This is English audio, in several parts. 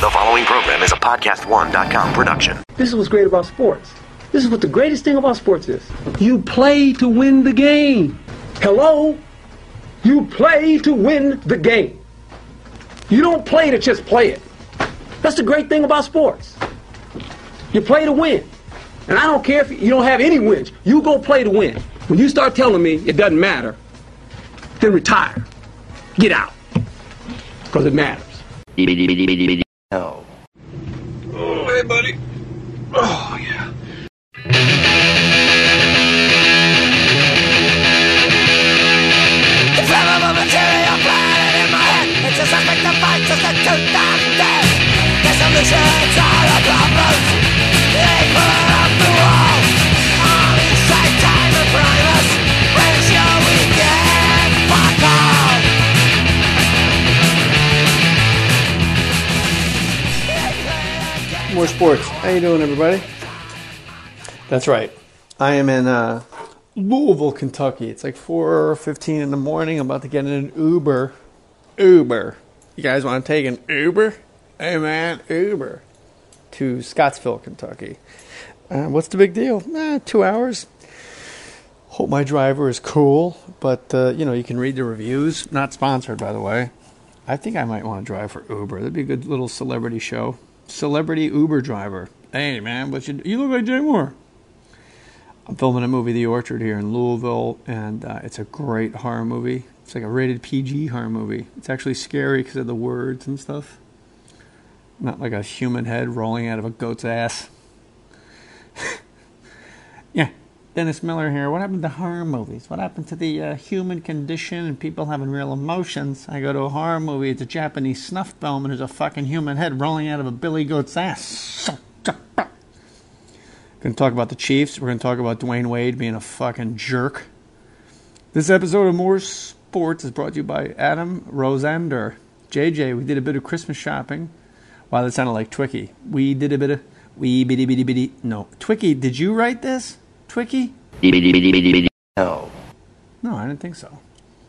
The following program is a podcast1.com production. This is what's great about sports. This is what the greatest thing about sports is. You play to win the game. Hello? You play to win the game. You don't play to just play it. That's the great thing about sports. You play to win. And I don't care if you don't have any wins. You go play to win. When you start telling me it doesn't matter, then retire. Get out. Because it matters. No. Oh, hey, buddy. Oh, yeah. The flammable material planet in my head. It's a suspect of fight, just a tooth of death. The solutions are the problems. They put up the wall. All these side time and primus. Where's your weekend? Fuck all. More sports. How you doing, everybody? That's right. I am in Louisville, Kentucky. It's like 4:15 in the morning. I'm about to get in an Uber. You guys want to take an Uber? Hey, man, Uber. To Scottsville, Kentucky. What's the big deal? 2 hours. Hope my driver is cool. But, you can read the reviews. Not sponsored, by the way. I think I might want to drive for Uber. That'd be a good little celebrity show. Celebrity Uber driver. Hey, man, you look like Jay Moore. I'm filming a movie, The Orchard, here in Louisville, and it's a great horror movie. It's like a rated PG horror movie. It's actually scary because of the words and stuff. Not like a human head rolling out of a goat's ass. Yeah, Dennis Miller here. What happened to horror movies? What happened to the human condition and people having real emotions? I go to a horror movie, it's a Japanese snuff film, and there's a fucking human head rolling out of a billy goat's ass. Going to talk about the Chiefs. We're going to talk about Dwayne Wade being a fucking jerk. This episode of More Sports is brought to you by Adam Rosander. JJ, we did a bit of Christmas shopping. Wow, that sounded like Twicky. We did a bit of... No. Twicky, did you write this? Twicky? No. No, I didn't think so.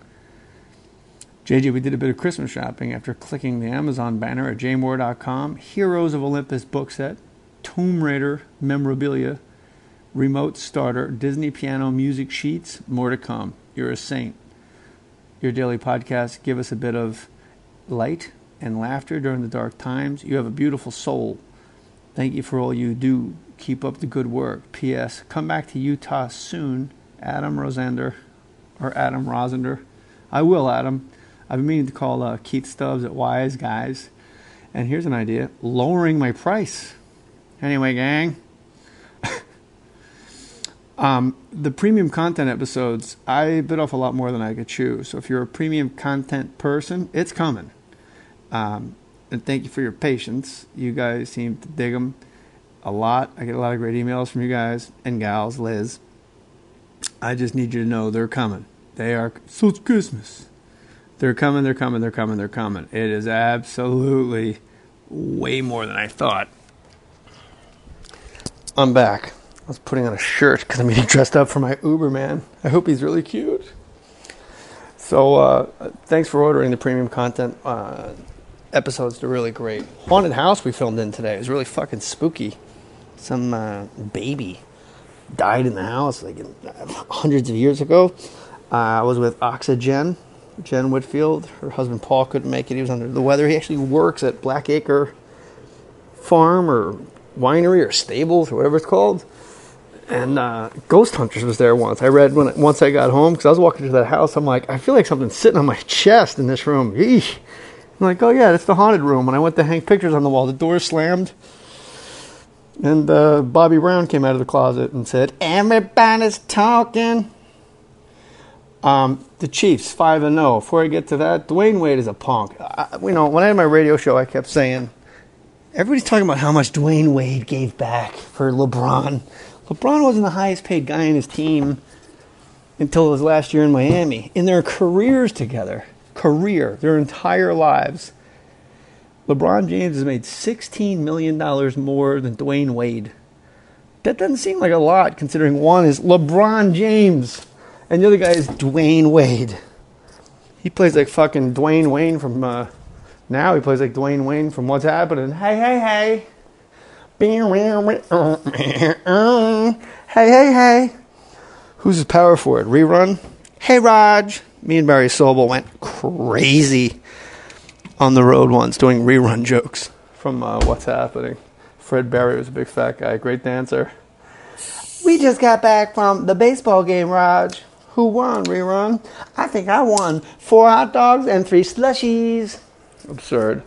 JJ, we did a bit of Christmas shopping after clicking the Amazon banner at jmore.com. Heroes of Olympus book set. Tomb Raider memorabilia, remote starter, Disney piano music sheets, more to come. You're a saint. Your daily podcast, give us a bit of light and laughter during the dark times. You have a beautiful soul. Thank you for all you do. Keep up the good work. P.S. Come back to Utah soon. Adam Rosander. I will, Adam. I've been meaning to call Keith Stubbs at Wise Guys. And here's an idea. Lowering my price. Anyway, gang, the premium content episodes, I bit off a lot more than I could chew. So if you're a premium content person, it's coming. And thank you for your patience. You guys seem to dig them a lot. I get a lot of great emails from you guys and gals, Liz. I just need you to know they're coming. They are, so it's Christmas. They're coming. It is absolutely way more than I thought. I'm back. I was putting on a shirt because I'm getting dressed up for my Uber man. I hope he's really cute. So, thanks for ordering the premium content episodes. They're really great. Haunted house we filmed in today. It was really fucking spooky. Some baby died in the house like hundreds of years ago. I was with Oxygen, Jen Whitfield. Her husband Paul couldn't make it. He was under the weather. He actually works at Blackacre Farm or winery or stables or whatever it's called, and Ghost Hunters was there once. I read once I got home because I was walking to that house. I'm like, I feel like something's sitting on my chest in this room. Eesh. I'm like, oh yeah, that's the haunted room. When I went to hang pictures on the wall, the door slammed, and Bobby Brown came out of the closet and said, "Everybody's talking." The Chiefs 5-0. Before I get to that, Dwayne Wade is a punk. When I had my radio show, I kept saying, everybody's talking about how much Dwayne Wade gave back for LeBron. LeBron wasn't the highest paid guy in his team until his last year in Miami. In their careers together, their entire lives, LeBron James has made $16 million more than Dwayne Wade. That doesn't seem like a lot, considering one is LeBron James and the other guy is Dwayne Wade. He plays like fucking Dwayne Wayne from Now he plays like Dwayne Wayne from What's Happening. Hey, hey, hey. Hey, hey, hey. Who's his power forward? Rerun? Hey, Raj. Me and Barry Sobel went crazy on the road once doing rerun jokes from What's Happening. Fred Barry was a big fat guy, great dancer. We just got back from the baseball game, Raj. Who won, Rerun? I think I won 4 hot dogs and 3 slushies. Absurd.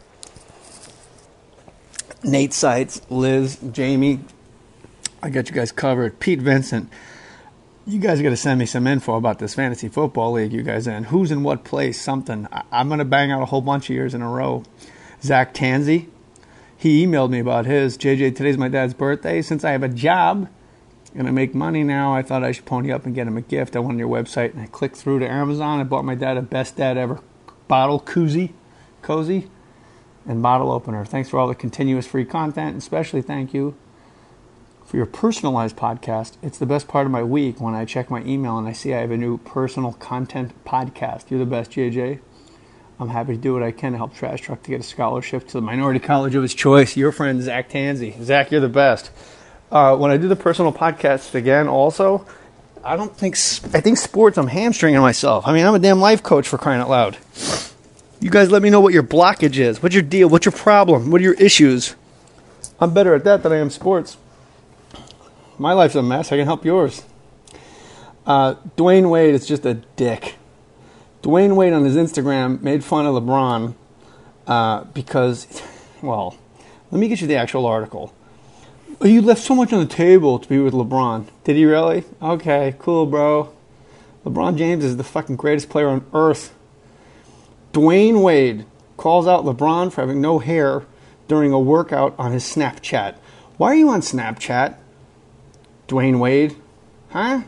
Nate Seitz, Liz, Jamie. I got you guys covered. Pete Vincent. You guys got to send me some info about this fantasy football league you guys in. Who's in what place? Something. I'm going to bang out a whole bunch of years in a row. Zach Tansey. He emailed me about his. JJ, today's my dad's birthday. Since I have a job and I make money now, I thought I should pony up and get him a gift. I went on your website and I clicked through to Amazon. I bought my dad a best dad ever bottle cozy and bottle opener. Thanks for all the continuous free content, and especially thank you for your personalized podcast. It's the best part of my week when I check my email and I see I have a new personal content podcast. You're the best, JJ. I'm happy to do what I can to help Trash Truck to get a scholarship to the minority college of his choice. Your friend, Zach Tansey. Zach, you're the best. When I do the personal podcast again also, I think sports, I'm hamstringing myself. I mean, I'm a damn life coach, for crying out loud. You guys let me know what your blockage is. What's your deal? What's your problem? What are your issues? I'm better at that than I am sports. My life's a mess. I can help yours. Dwayne Wade is just a dick. Dwayne Wade on his Instagram made fun of LeBron because, well, let me get you the actual article. You left so much on the table to be with LeBron. Did he really? Okay, cool, bro. LeBron James is the fucking greatest player on earth. Dwayne Wade calls out LeBron for having no hair during a workout on his Snapchat. Why are you on Snapchat, Dwayne Wade? Huh?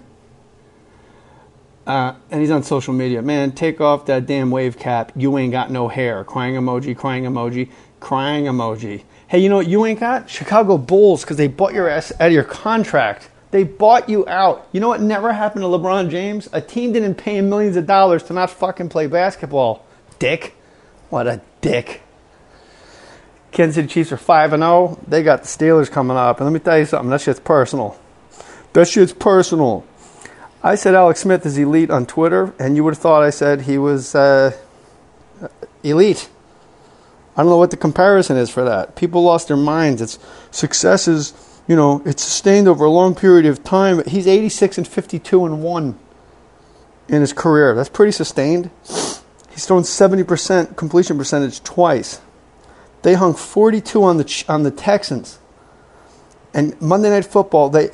And he's on social media. Man, take off that damn wave cap. You ain't got no hair. Crying emoji, crying emoji, crying emoji. Hey, you know what you ain't got? Chicago Bulls, because they bought your ass out of your contract. They bought you out. You know what never happened to LeBron James? A team didn't pay him millions of dollars to not fucking play basketball. Dick. What a dick. Kansas City Chiefs are 5-0. They got the Steelers coming up. And let me tell you something. That shit's personal. That shit's personal. I said Alex Smith is elite on Twitter, and you would have thought I said he was elite. I don't know what the comparison is for that. People lost their minds. It's success is, it's sustained over a long period of time. He's 86-52-1 in his career. That's pretty sustained. He's thrown 70% completion percentage twice. They hung 42 on the Texans. And Sunday Night Football, they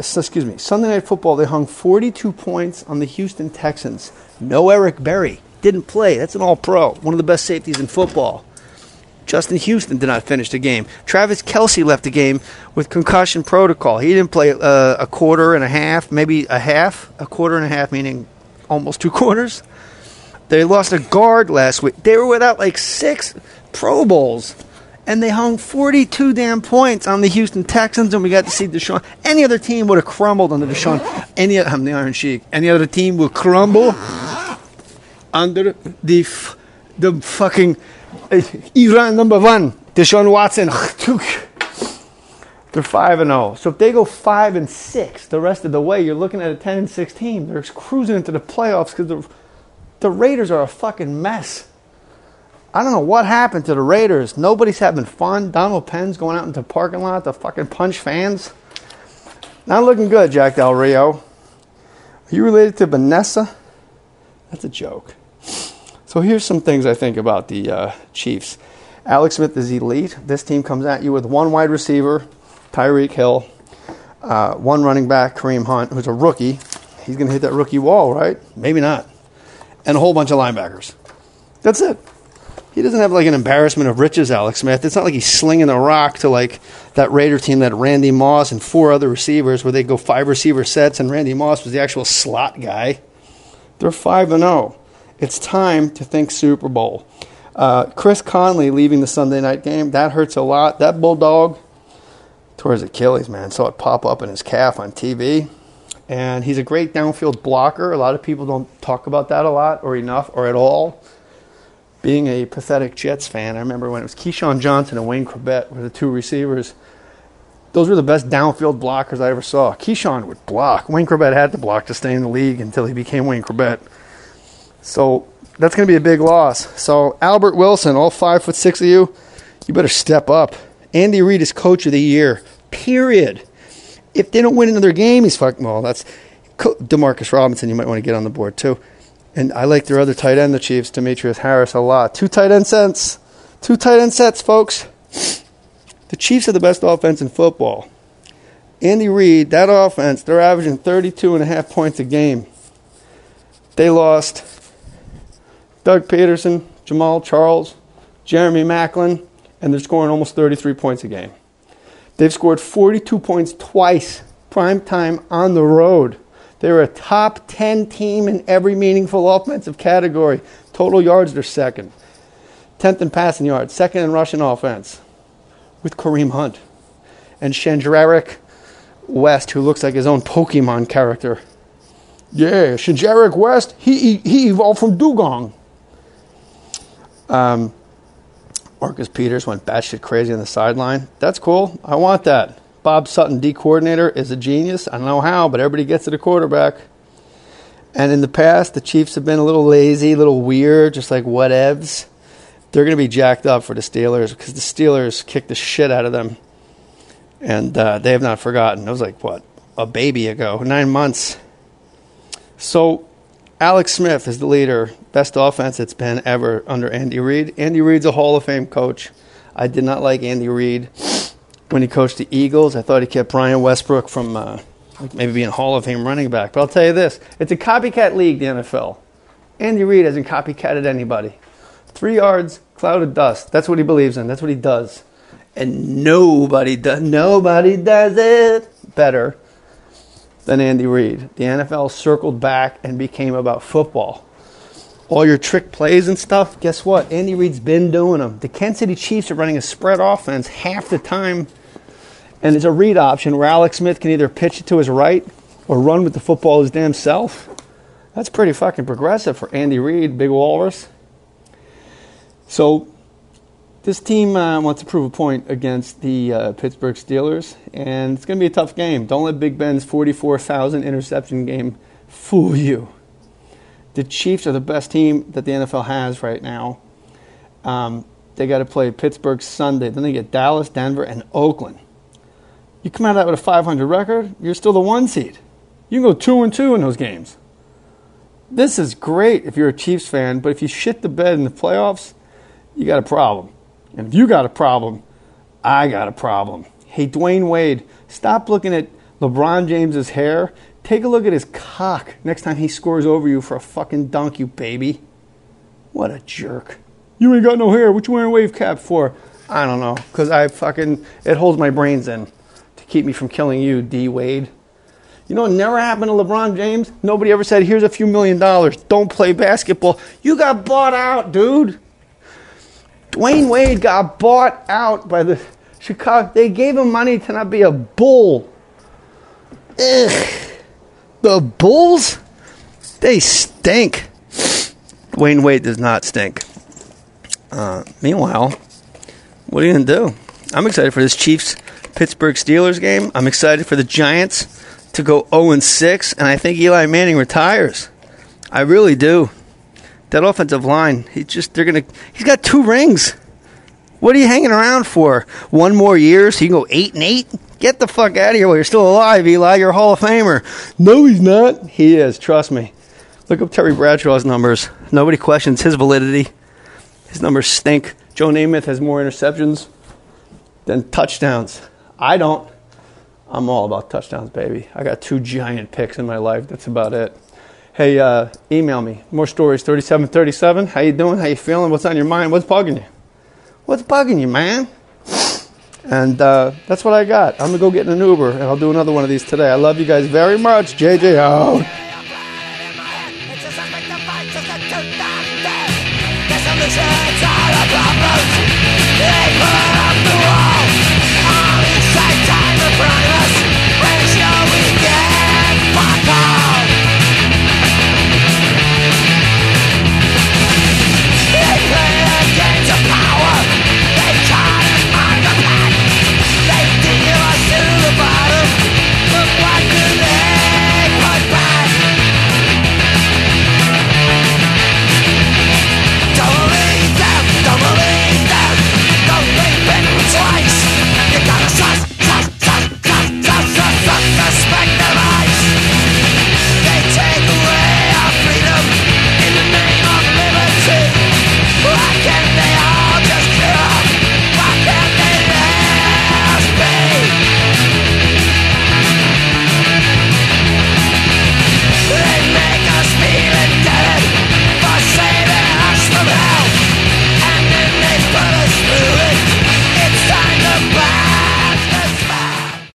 hung 42 points on the Houston Texans. No Eric Berry. Didn't play. That's an all-pro. One of the best safeties in football. Justin Houston did not finish the game. Travis Kelce left the game with concussion protocol. He didn't play a quarter and a half, maybe a half. A quarter and a half, meaning almost 2 quarters. They lost a guard last week. They were without like 6 Pro Bowls. And they hung 42 damn points on the Houston Texans, and we got to see Deshaun. Any other team would have crumbled under Deshaun. I'm the Iron Sheik. Any other team would crumble under the fucking Iran number 1, Deshaun Watson. They're 5-0. So if they go 5-6 the rest of the way, you're looking at a 10-6 team. They're cruising into the playoffs because the Raiders are a fucking mess. I don't know what happened to the Raiders. Nobody's having fun. Donald Penn's going out into the parking lot to fucking punch fans. Not looking good, Jack Del Rio. Are you related to Vanessa? That's a joke. So here's some things I think about the Chiefs. Alex Smith is elite. This team comes at you with 1 wide receiver, Tyreek Hill, 1 running back, Kareem Hunt, who's a rookie. He's going to hit that rookie wall, right? Maybe not. And a whole bunch of linebackers. That's it. He doesn't have like an embarrassment of riches, Alex Smith. It's not like he's slinging a rock to like that Raider team that Randy Moss and 4 other receivers where they go 5 receiver sets and Randy Moss was the actual slot guy. They're 5-0. It's time to think Super Bowl. Chris Conley leaving the Sunday night game, that hurts a lot. That Bulldog tore his Achilles, man. Saw it pop up in his calf on TV. And he's a great downfield blocker. A lot of people don't talk about that a lot or enough or at all. being a pathetic Jets fan, I remember when it was Keyshawn Johnson and Wayne Corbett were the two receivers. Those were the best downfield blockers I ever saw. Keyshawn would block. Wayne Corbett had to block to stay in the league until he became Wayne Corbett. So that's going to be a big loss. So Albert Wilson, all 5'6" of you better step up. Andy Reid is coach of the year, period. If they don't win another game, he's fucking, well, that's Demarcus Robinson, you might want to get on the board too. And I like their other tight end, the Chiefs, Demetrius Harris, a lot. 2 tight end sets. 2 tight end sets, folks. The Chiefs are the best offense in football. Andy Reid, that offense, they're averaging 32.5 points a game. They lost Doug Peterson, Jamal Charles, Jeremy Maclin, and they're scoring almost 33 points a game. They've scored 42 points twice, prime time on the road. They're a top 10 team in every meaningful offensive category. Total yards, they're second. 10th in passing yards, second in rushing offense with Kareem Hunt. And Shenjarek West, who looks like his own Pokemon character. Yeah, Shenjarek West, he evolved from Dugong. Marcus Peters went batshit crazy on the sideline. That's cool. I want that. Bob Sutton, D coordinator, is a genius. I don't know how, but everybody gets to the quarterback. And in the past, the Chiefs have been a little lazy, a little weird, just like whatevs. They're going to be jacked up for the Steelers because the Steelers kicked the shit out of them. And they have not forgotten. It was like, what, a baby ago, 9 months. So Alex Smith is the leader. Best offense it's been ever under Andy Reid. Andy Reid's a Hall of Fame coach. I did not like Andy Reid when he coached the Eagles. I thought he kept Brian Westbrook from maybe being a Hall of Fame running back. But I'll tell you this. It's a copycat league, the NFL. Andy Reid hasn't copycatted anybody. 3 yards, cloud of dust. That's what he believes in. That's what he does. And nobody does it better than Andy Reid. The NFL circled back and became about football. All your trick plays and stuff, guess what? Andy Reid's been doing them. The Kansas City Chiefs are running a spread offense half the time, and it's a read option where Alex Smith can either pitch it to his right or run with the football his damn self. That's pretty fucking progressive for Andy Reid, Big Walrus. So this team wants to prove a point against the Pittsburgh Steelers, and it's going to be a tough game. Don't let Big Ben's 44,000 interception game fool you. The Chiefs are the best team that the NFL has right now. They got to play Pittsburgh Sunday. Then they get Dallas, Denver, and Oakland. You come out of that with a 500 record, you're still the 1 seed. You can go 2-2 in those games. This is great if you're a Chiefs fan, but if you shit the bed in the playoffs, you got a problem. And if you got a problem, I got a problem. Hey, Dwayne Wade, stop looking at LeBron James's hair. Take a look at his cock next time he scores over you for a fucking dunk, you baby. What a jerk. You ain't got no hair. What you wearing a wave cap for? I don't know. Because it holds my brains in to keep me from killing you, D. Wade. You know what never happened to LeBron James? Nobody ever said, here's a few $1 million. Don't play basketball. You got bought out, dude. Dwayne Wade got bought out by the Chicago. They gave him money to not be a bull. Ugh. The Bulls? They stink. Dwayne Wade does not stink. Meanwhile, what are you going to do? I'm excited for this Chiefs-Pittsburgh Steelers game. I'm excited for the Giants to go 0-6, and I think Eli Manning retires. I really do. That offensive line, he's got 2 rings. What are you hanging around for? 1 more year so you can go 8-8? Get the fuck out of here while you're still alive, Eli. You're a Hall of Famer. No, he's not. He is. Trust me. Look up Terry Bradshaw's numbers. Nobody questions his validity. His numbers stink. Joe Namath has more interceptions than touchdowns. I don't. I'm all about touchdowns, baby. I got 2 giant picks in my life. That's about it. Hey, email me. More stories. 3737. How you doing? How you feeling? What's on your mind? What's bugging you? What's bugging you, man? And that's what I got. I'm going to go get in an Uber, and I'll do another one of these today. I love you guys very much. JJ out.